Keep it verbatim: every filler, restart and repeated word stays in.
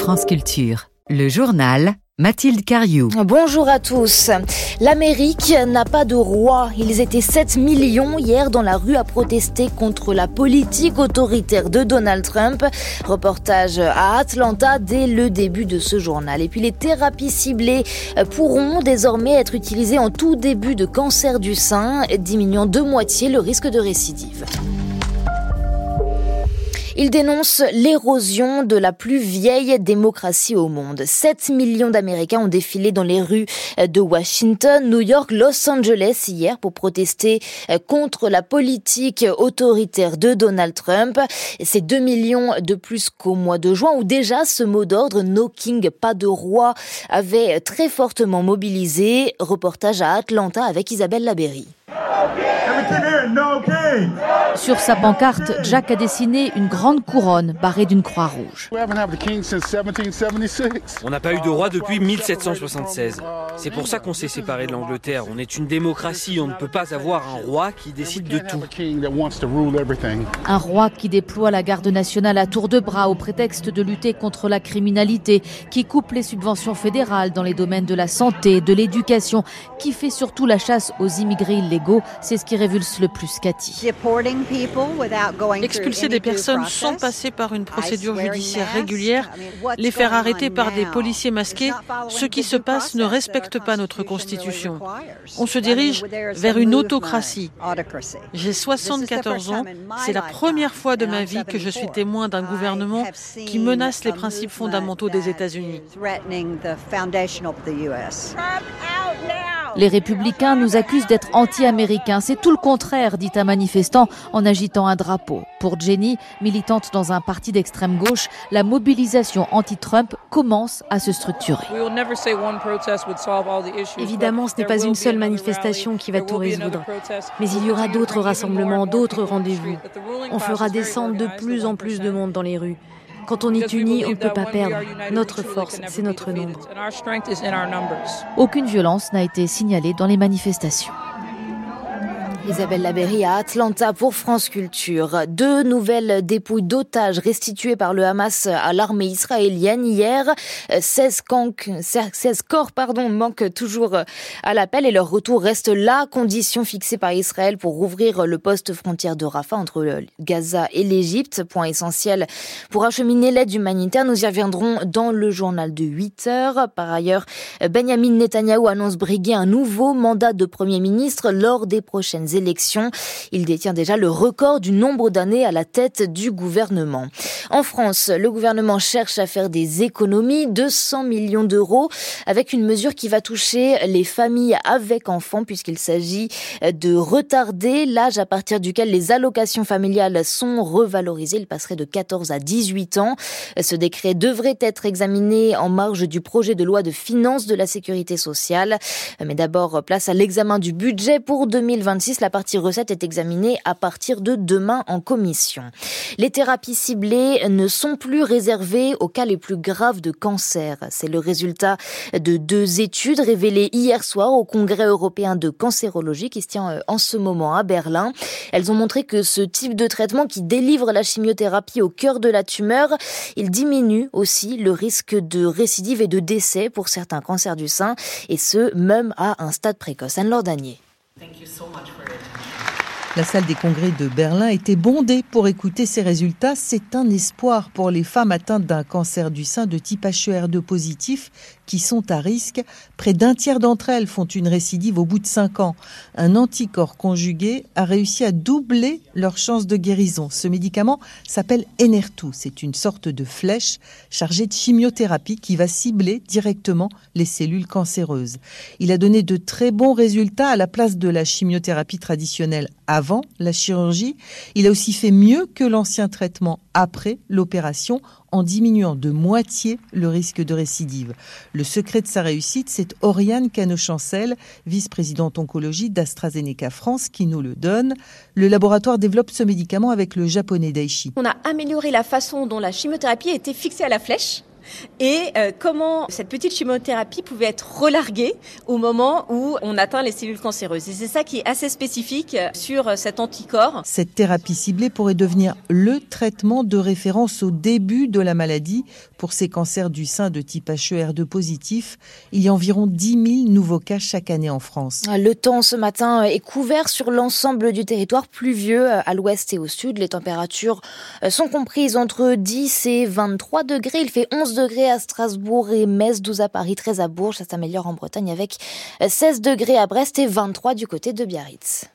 France Culture, le journal Mathilde Cariou. Bonjour à tous. L'Amérique n'a pas de roi. Ils étaient sept millions hier dans la rue à protester contre la politique autoritaire de Donald Trump. Reportage à Atlanta dès le début de ce journal. Et puis les thérapies ciblées pourront désormais être utilisées en tout début de cancer du sein, diminuant de moitié le risque de récidive. Il dénonce l'érosion de la plus vieille démocratie au monde. sept millions d'Américains ont défilé dans les rues de Washington, New York, Los Angeles hier pour protester contre la politique autoritaire de Donald Trump. C'est deux millions de plus qu'au mois de juin où déjà ce mot d'ordre « No King, pas de roi » avait très fortement mobilisé. Reportage à Atlanta avec Isabelle Labéry. Sur sa pancarte, Jack a dessiné une grande couronne barrée d'une croix rouge. On n'a pas eu de roi depuis mille sept cent soixante-seize. C'est pour ça qu'on s'est séparé de l'Angleterre. On est une démocratie, on ne peut pas avoir un roi qui décide de tout. Un roi qui déploie la garde nationale à tour de bras au prétexte de lutter contre la criminalité, qui coupe les subventions fédérales dans les domaines de la santé, de l'éducation, qui fait surtout la chasse aux immigrés illégaux. C'est ce qui révulse le plus Cathy. Expulser des personnes sans passer par une procédure judiciaire régulière, les faire arrêter par des policiers masqués, ce qui se passe ne respecte pas notre Constitution. On se dirige vers une autocratie. J'ai soixante-quatorze ans, c'est la première fois de ma vie que je suis témoin d'un gouvernement qui menace les principes fondamentaux des États-Unis. Les républicains nous accusent d'être anti-américains. C'est tout le contraire, dit un manifestant en agitant un drapeau. Pour Jenny, militante dans un parti d'extrême gauche, la mobilisation anti-Trump commence à se structurer. Évidemment, ce n'est pas une seule manifestation qui va tout résoudre. Mais il y aura d'autres rassemblements, d'autres rendez-vous. On fera descendre de plus en plus de monde dans les rues. Quand on est unis, on ne peut pas perdre. Notre force, c'est notre nombre. Aucune violence n'a été signalée dans les manifestations. Isabelle Labéry à Atlanta pour France Culture. Deux nouvelles dépouilles d'otages restituées par le Hamas à l'armée israélienne hier. seize corps pardon, manquent toujours à l'appel et leur retour reste la condition fixée par Israël pour rouvrir le poste frontière de Rafah entre Gaza et l'Égypte. Point essentiel pour acheminer l'aide humanitaire. Nous y reviendrons dans le journal de huit heures. Par ailleurs, Benjamin Netanyahou annonce briguer un nouveau mandat de Premier ministre lors des prochaines élections. Il détient déjà le record du nombre d'années à la tête du gouvernement. En France, le gouvernement cherche à faire des économies, deux cents millions d'euros, avec une mesure qui va toucher les familles avec enfants, puisqu'il s'agit de retarder l'âge à partir duquel les allocations familiales sont revalorisées. Il passerait de quatorze à dix-huit ans. Ce décret devrait être examiné en marge du projet de loi de finances de la sécurité sociale. Mais d'abord, place à l'examen du budget pour deux mille vingt-six. La partie recette est examinée à partir de demain en commission. Les thérapies ciblées ne sont plus réservées aux cas les plus graves de cancer. C'est le résultat de deux études révélées hier soir au Congrès européen de cancérologie qui se tient en ce moment à Berlin. Elles ont montré que ce type de traitement qui délivre la chimiothérapie au cœur de la tumeur, il diminue aussi le risque de récidive et de décès pour certains cancers du sein, et ce, même à un stade précoce. Anne-Laure Danier. La salle des congrès de Berlin était bondée pour écouter ces résultats. C'est un espoir pour les femmes atteintes d'un cancer du sein de type H E R deux positif qui sont à risque. Près d'un tiers d'entre elles font une récidive au bout de cinq ans. Un anticorps conjugué a réussi à doubler leurs chances de guérison. Ce médicament s'appelle Enhertu. C'est une sorte de flèche chargée de chimiothérapie qui va cibler directement les cellules cancéreuses. Il a donné de très bons résultats à la place de la chimiothérapie traditionnelle avant la chirurgie. Il a aussi fait mieux que l'ancien traitement après l'opération en diminuant de moitié le risque de récidive. Le secret de sa réussite, c'est Oriane Cano-Chancel, vice-présidente oncologie d'AstraZeneca France, qui nous le donne. Le laboratoire développe ce médicament avec le japonais Daiichi. On a amélioré la façon dont la chimiothérapie a été fixée à la flèche. et euh, comment cette petite chimiothérapie pouvait être relarguée au moment où on atteint les cellules cancéreuses. Et c'est ça qui est assez spécifique sur cet anticorps. Cette thérapie ciblée pourrait devenir le traitement de référence au début de la maladie pour ces cancers du sein de type H E R deux positif. Il y a environ dix mille nouveaux cas chaque année en France. Le temps ce matin est couvert sur l'ensemble du territoire, pluvieux à l'ouest et au sud. Les températures sont comprises entre dix et vingt-trois degrés. Il fait onze degrés à Strasbourg et Metz, douze à Paris, treize à Bourges. Ça s'améliore en Bretagne avec seize degrés à Brest et vingt-trois du côté de Biarritz.